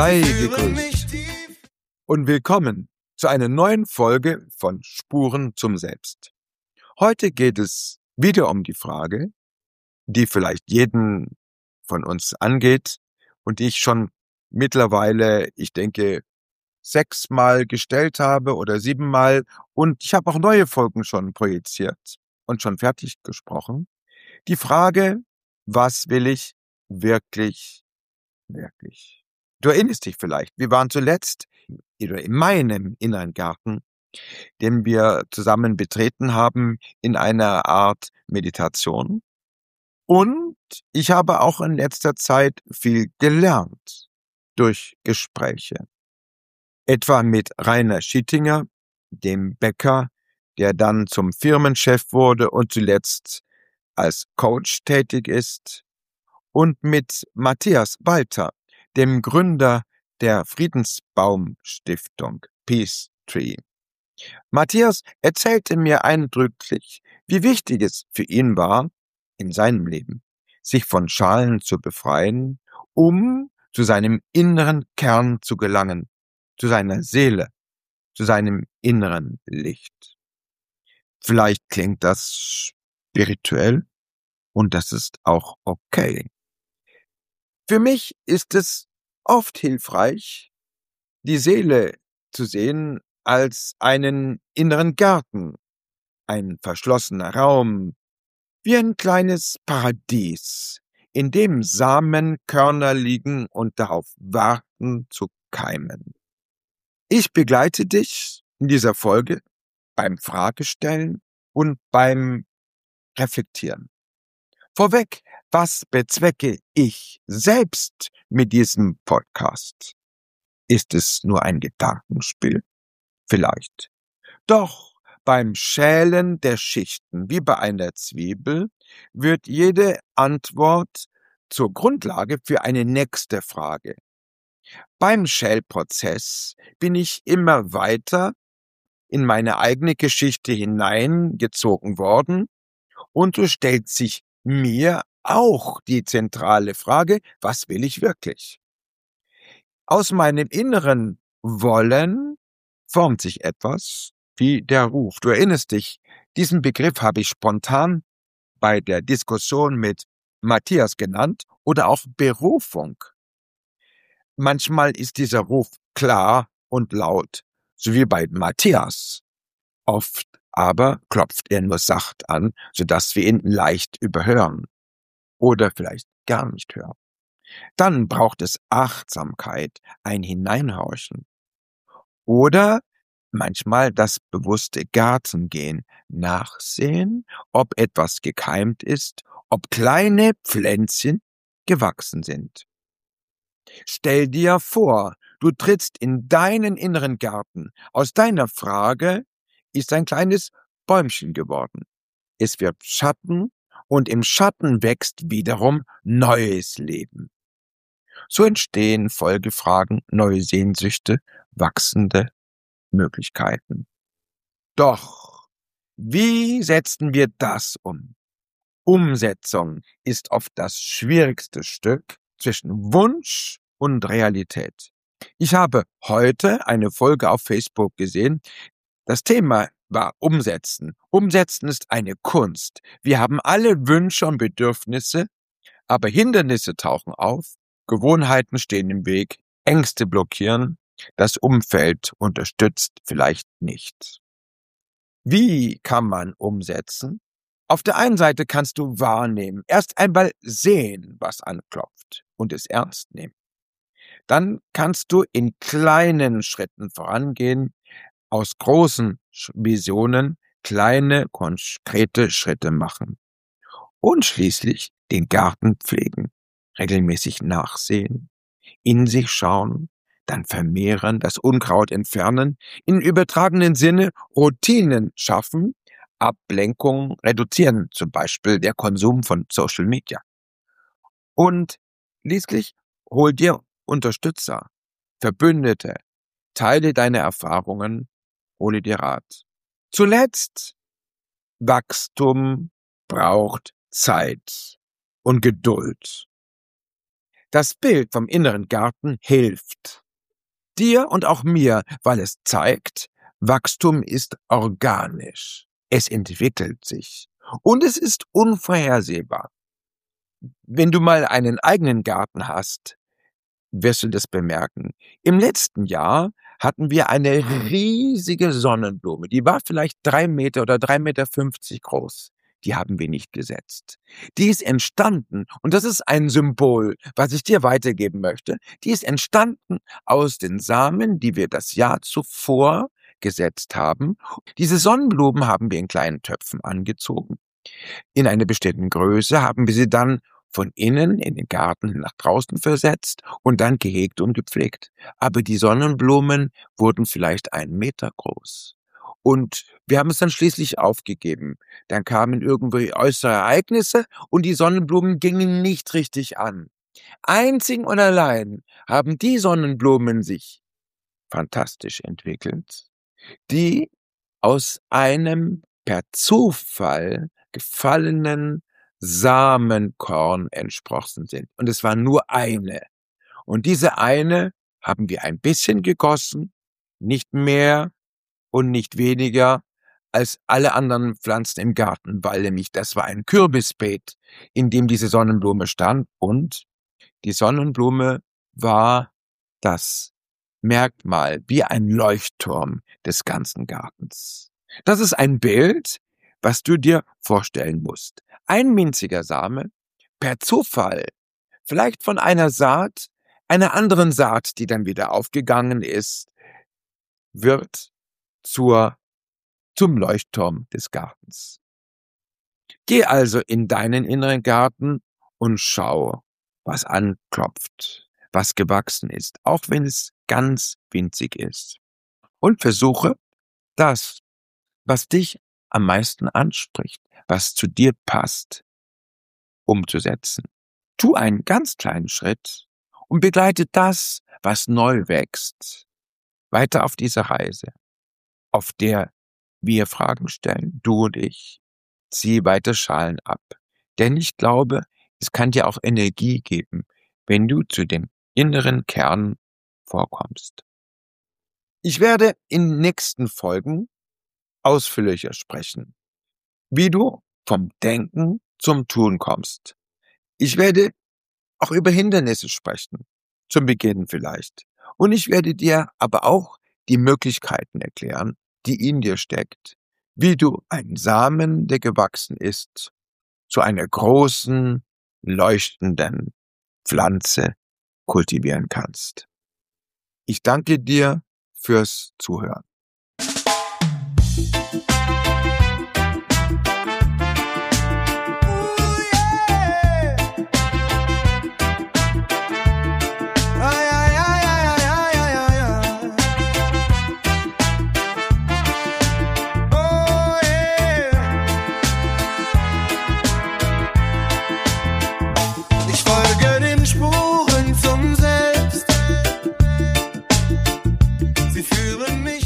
Sei gegrüßt und willkommen zu einer neuen Folge von Spuren zum Selbst. Heute geht es wieder um die Frage, die vielleicht jeden von uns angeht und die ich schon mittlerweile, ich denke, 6-mal gestellt habe oder 7-mal, und ich habe auch neue Folgen schon projiziert und schon fertig gesprochen. Die Frage, was will ich wirklich? Du erinnerst dich vielleicht, wir waren zuletzt in meinem inneren Garten, den wir zusammen betreten haben, in einer Art Meditation. Und ich habe auch in letzter Zeit viel gelernt durch Gespräche. Etwa mit Rainer Schittinger, dem Bäcker, der dann zum Firmenchef wurde und zuletzt als Coach tätig ist, und mit Matthias Walter, dem Gründer der Friedensbaum-Stiftung Peace Tree. Matthias erzählte mir eindrücklich, wie wichtig es für ihn war, in seinem Leben, sich von Schalen zu befreien, um zu seinem inneren Kern zu gelangen, zu seiner Seele, zu seinem inneren Licht. Vielleicht klingt das spirituell, und das ist auch okay. Für mich ist es oft hilfreich, die Seele zu sehen als einen inneren Garten, ein verschlossener Raum, wie ein kleines Paradies, in dem Samenkörner liegen und darauf warten zu keimen. Ich begleite dich in dieser Folge beim Fragestellen und beim Reflektieren. Vorweg, was bezwecke ich selbst mit diesem Podcast? Ist es nur ein Gedankenspiel? Vielleicht. Doch beim Schälen der Schichten, wie bei einer Zwiebel, wird jede Antwort zur Grundlage für eine nächste Frage. Beim Schälprozess bin ich immer weiter in meine eigene Geschichte hineingezogen worden, und so stellt sich mir auch die zentrale Frage, was will ich wirklich? Aus meinem inneren Wollen formt sich etwas wie der Ruf. Du erinnerst dich, diesen Begriff habe ich spontan bei der Diskussion mit Matthias genannt, oder auch Berufung. Manchmal ist dieser Ruf klar und laut, so wie bei Matthias. Oft aber klopft er nur sacht an, sodass wir ihn leicht überhören oder vielleicht gar nicht hören. Dann braucht es Achtsamkeit, ein Hineinhorchen. Oder manchmal das bewusste Gartengehen, nachsehen, ob etwas gekeimt ist, ob kleine Pflänzchen gewachsen sind. Stell dir vor, du trittst in deinen inneren Garten. Aus deiner Frage ist ein kleines Bäumchen geworden. Es wirft Schatten, und im Schatten wächst wiederum neues Leben. So entstehen Folgefragen, neue Sehnsüchte, wachsende Möglichkeiten. Doch, wie setzen wir das um? Umsetzung ist oft das schwierigste Stück zwischen Wunsch und Realität. Ich habe heute eine Folge auf Facebook gesehen. Das Thema war Umsetzen. Umsetzen ist eine Kunst. Wir haben alle Wünsche und Bedürfnisse, aber Hindernisse tauchen auf, Gewohnheiten stehen im Weg, Ängste blockieren, das Umfeld unterstützt vielleicht nicht. Wie kann man umsetzen? Auf der einen Seite kannst du wahrnehmen, erst einmal sehen, was anklopft, und es ernst nehmen. Dann kannst du in kleinen Schritten vorangehen, aus großen Visionen kleine, konkrete Schritte machen. Und schließlich den Garten pflegen, regelmäßig nachsehen, in sich schauen, dann vermehren, das Unkraut entfernen, in übertragenen Sinne Routinen schaffen, Ablenkung reduzieren, zum Beispiel der Konsum von Social Media. Und schließlich hol dir Unterstützer, Verbündete, teile deine Erfahrungen, hole dir Rat. Zuletzt, Wachstum braucht Zeit und Geduld. Das Bild vom inneren Garten hilft dir und auch mir, weil es zeigt, Wachstum ist organisch. Es entwickelt sich und es ist unvorhersehbar. Wenn du mal einen eigenen Garten hast, wirst du das bemerken. Im letzten Jahr hatten wir eine riesige Sonnenblume. Die war vielleicht 3 Meter oder 3,50 Meter groß. Die haben wir nicht gesetzt. Die ist entstanden, und das ist ein Symbol, was ich dir weitergeben möchte. Die ist entstanden aus den Samen, die wir das Jahr zuvor gesetzt haben. Diese Sonnenblumen haben wir in kleinen Töpfen angezogen. In einer bestimmten Größe haben wir sie dann von innen in den Garten nach draußen versetzt und dann gehegt und gepflegt. Aber die Sonnenblumen wurden vielleicht 1 Meter groß. Und wir haben es dann schließlich aufgegeben. Dann kamen irgendwie äußere Ereignisse und die Sonnenblumen gingen nicht richtig an. Einzig und allein haben die Sonnenblumen sich fantastisch entwickelt, die aus einem per Zufall gefallenen Samenkorn entsprossen sind. Und es war nur eine. Und diese eine haben wir ein bisschen gegossen, nicht mehr und nicht weniger als alle anderen Pflanzen im Garten, weil nämlich das war ein Kürbisbeet, in dem diese Sonnenblume stand, und die Sonnenblume war das Merkmal, wie ein Leuchtturm des ganzen Gartens. Das ist ein Bild, was du dir vorstellen musst. Ein winziger Same, per Zufall, vielleicht von einer Saat, einer anderen Saat, die dann wieder aufgegangen ist, wird zum Leuchtturm des Gartens. Geh also in deinen inneren Garten und schau, was anklopft, was gewachsen ist, auch wenn es ganz winzig ist. Und versuche, das, was dich am meisten anspricht, was zu dir passt, umzusetzen. Tu einen ganz kleinen Schritt und begleite das, was neu wächst, weiter auf dieser Reise, auf der wir Fragen stellen, du und ich. Zieh weiter Schalen ab. Denn ich glaube, es kann dir auch Energie geben, wenn du zu dem inneren Kern vorkommst. Ich werde in nächsten Folgen ausführlicher sprechen, wie du vom Denken zum Tun kommst. Ich werde auch über Hindernisse sprechen, zum Beginn vielleicht. Und ich werde dir aber auch die Möglichkeiten erklären, die in dir steckt, wie du einen Samen, der gewachsen ist, zu einer großen, leuchtenden Pflanze kultivieren kannst. Ich danke dir fürs Zuhören. Ich folge den Spuren zum Selbst. Sie führen mich